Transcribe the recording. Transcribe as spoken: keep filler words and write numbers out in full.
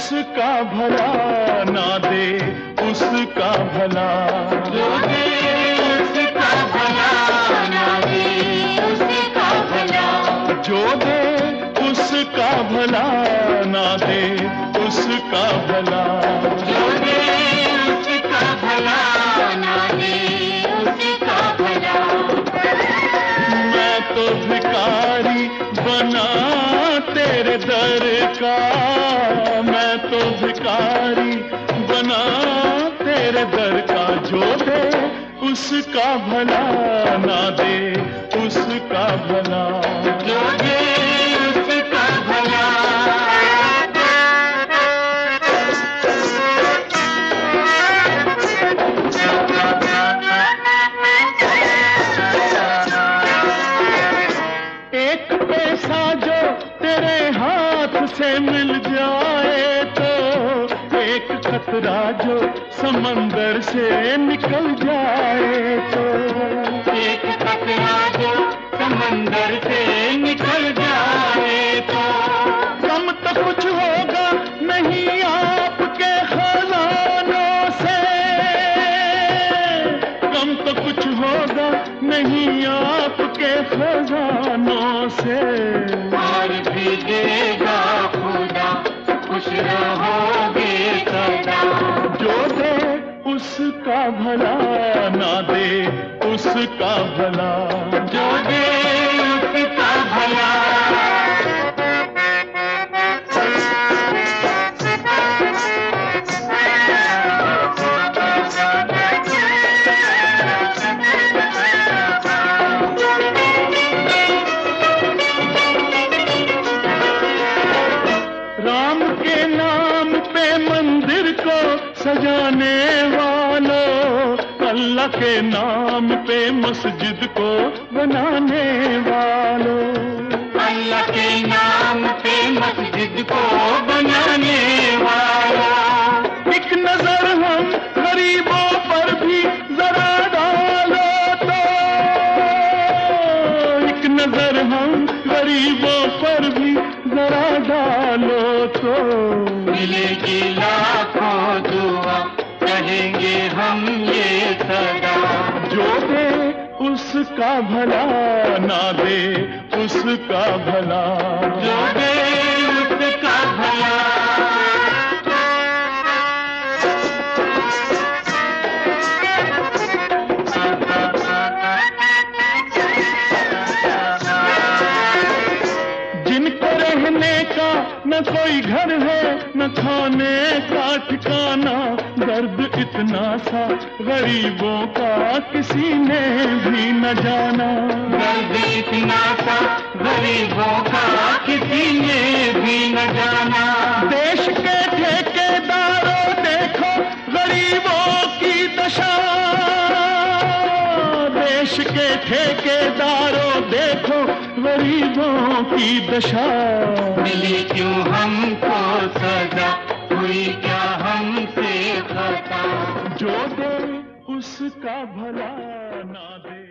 उसका भला ना दे, उसका भला जो दे उसका भला ना दे, उसका भला जो दे उसका भला ना दे, उसका भला जो दे उसका भला ना दे, उसका भला। मैं तो भिखारी बना तेरे दर का, मैं तो भिखारी बना तेरे दर का, जो दे उसका भला ना दे, उसका भला जो दे उसका भला। एक पैसा जो तेरे हाथ से मिल जाए तो, एक खतरा जो समंदर से निकल जाए तो, एक खतरा जो समंदर से निकल जाए तो, कम तो कुछ होगा नहीं आपके खजानों से, कम तो कुछ होगा नहीं आपके खजानों से, और भी देगा खुदा, खुश रहोगे सदा। जो दे उसका भला ना दे, उसका भला जो दे उसका भला। राम के नाम पे मंदिर को सजाने वालों, अल्लाह के नाम पे मस्जिद को बनाने वालों, अल्लाह के नाम पे मस्जिद को बनाने वाला। एक नजर हम गरीबों पर भी जरा डालो तो, एक नजर हम गरीबों पर भी जरा डालो तो, मिलेगी लाखों दुआ, कहेंगे हम ये सदा। जो दे उसका भला ना दे, उसका भला जो दे उसका भला। जिनको रहने का न कोई घर है, न खाने का ठिकाना, दर्द इतना सा गरीबों का किसी ने भी न जाना, दर्द इतना सा गरीबों का किसी ने भी न जाना। देश के ठेकेदारों देखो गरीबों की दशा, देश के ठेकेदारों देखो गरीबों की दशा, मिली क्यों हमको सजा, हुई क्या हमसे खता। जो दे उसका भला ना दे।